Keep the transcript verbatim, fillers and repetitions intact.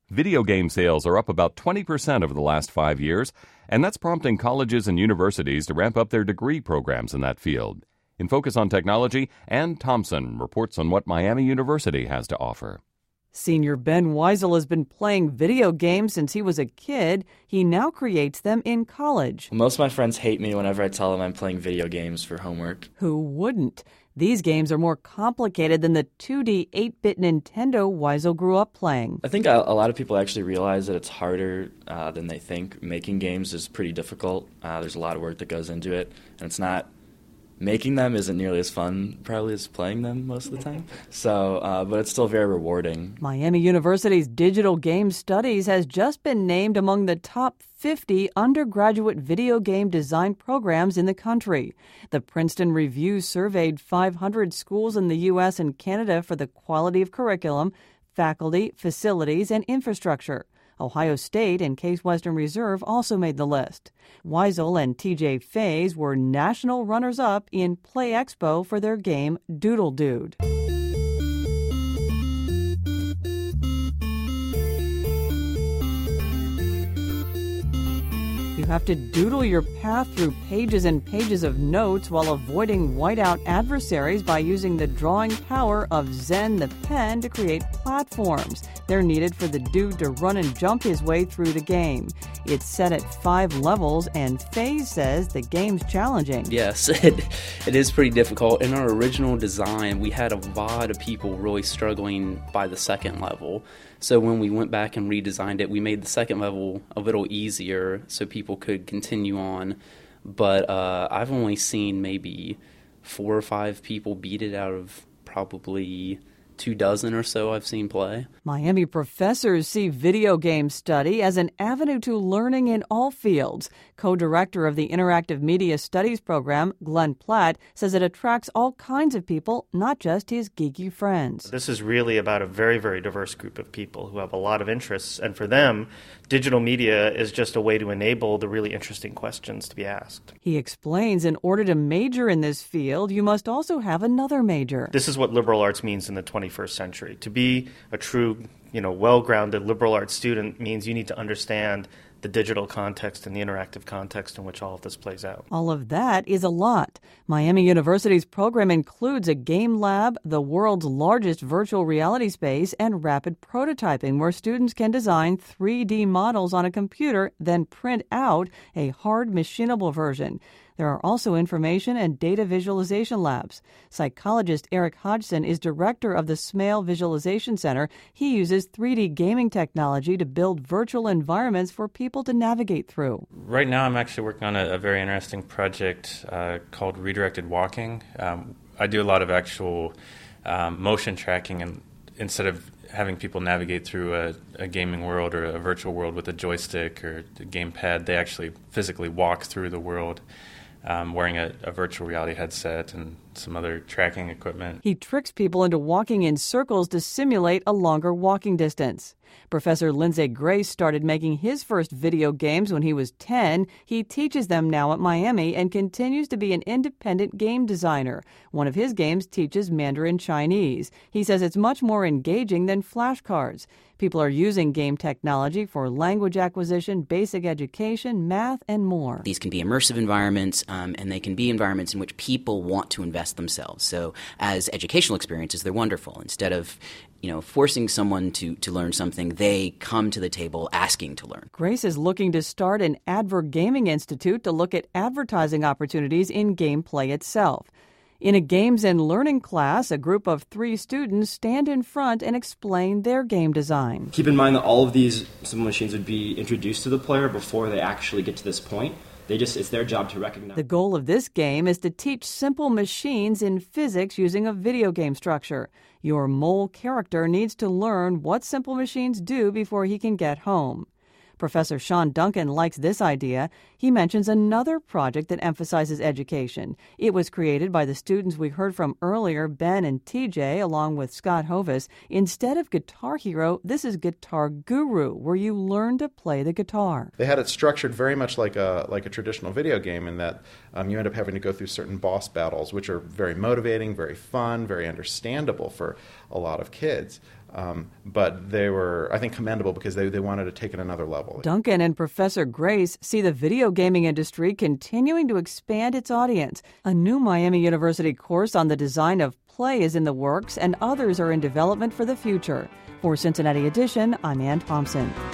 Video game sales are up about twenty percent over the last five years, and that's prompting colleges and universities to ramp up their degree programs in that field. In Focus on Technology, Ann Thompson reports on what Miami University has to offer. Senior Ben Weisel has been playing video games since he was a kid. He now creates them in college. Most of my friends hate me whenever I tell them I'm playing video games for homework. Who wouldn't? These games are more complicated than the two D eight-bit Nintendo Weisel grew up playing. I think a, a lot of people actually realize that it's harder uh, than they think. Making games is pretty difficult. Uh, there's a lot of work that goes into it, and it's not... Making them isn't nearly as fun, probably, as playing them most of the time. So, uh, but it's still very rewarding. Miami University's Digital Game Studies has just been named among the top fifty undergraduate video game design programs in the country. The Princeton Review surveyed five hundred schools in the U S and Canada for the quality of curriculum, faculty, facilities, and infrastructure. Ohio State and Case Western Reserve also made the list. Weisel and T J Fays were national runners-up in Play Expo for their game Doodle Dude. You have to doodle your path through pages and pages of notes while avoiding whiteout adversaries by using the drawing power of Zen the pen to create platforms. They're needed for the dude to run and jump his way through the game. It's set at five levels, and Faze says the game's challenging. Yes, it, it is pretty difficult. In our original design, we had a lot of people really struggling by the second level. So when we went back and redesigned it, we made the second level a little easier so people could continue on. But uh, I've only seen maybe four or five people beat it out of probably two dozen or so I've seen play. Miami professors see video game study as an avenue to learning in all fields. Co-director of the Interactive Media Studies program, Glenn Platt, says it attracts all kinds of people, not just his geeky friends. This is really about a very, very diverse group of people who have a lot of interests, and for them, digital media is just a way to enable the really interesting questions to be asked. He explains in order to major in this field, you must also have another major. This is what liberal arts means in the twenty-first century. To be a true, you know, well-grounded liberal arts student means you need to understand the digital context and the interactive context in which all of this plays out. All of that is a lot. Miami University's program includes a game lab, the world's largest virtual reality space, and rapid prototyping, where students can design three D models on a computer, then print out a hard machinable version. There are also information and data visualization labs. Psychologist Eric Hodgson is director of the Smale Visualization Center. He uses three D gaming technology to build virtual environments for people to navigate through. Right now I'm actually working on a, a very interesting project uh, called Redirected Walking. Um, I do a lot of actual um, motion tracking, and instead of having people navigate through a, a gaming world or a virtual world with a joystick or a gamepad, they actually physically walk through the world. Um, wearing a, a virtual reality headset and some other tracking equipment. He tricks people into walking in circles to simulate a longer walking distance. Professor Lindsay Grace started making his first video games when he was ten. He teaches them now at Miami and continues to be an independent game designer. One of his games teaches Mandarin Chinese. He says it's much more engaging than flashcards. People are using game technology for language acquisition, basic education, math, and more. These can be immersive environments, um, and they can be environments in which people want to invest themselves. So as educational experiences, they're wonderful. Instead of you know, forcing someone to, to learn something, they come to the table asking to learn. Grace is looking to start an Adver Gaming Institute to look at advertising opportunities in gameplay itself. In a Games and Learning class, a group of three students stand in front and explain their game design. Keep in mind that all of these simple machines would be introduced to the player before they actually get to this point. They just, it's their job to recognize. The goal of this game is to teach simple machines in physics using a video game structure. Your mole character needs to learn what simple machines do before he can get home. Professor Sean Duncan likes this idea. He mentions another project that emphasizes education. It was created by the students we heard from earlier, Ben and T J, along with Scott Hovis. Instead of Guitar Hero, this is Guitar Guru, where you learn to play the guitar. They had it structured very much like a like a traditional video game in that um, you end up having to go through certain boss battles, which are very motivating, very fun, very understandable for a lot of kids. Um, but they were, I think, commendable because they, they wanted to take it another level. Duncan and Professor Grace see the video gaming industry continuing to expand its audience. A new Miami University course on the design of play is in the works, and others are in development for the future. For Cincinnati Edition, I'm Ann Thompson.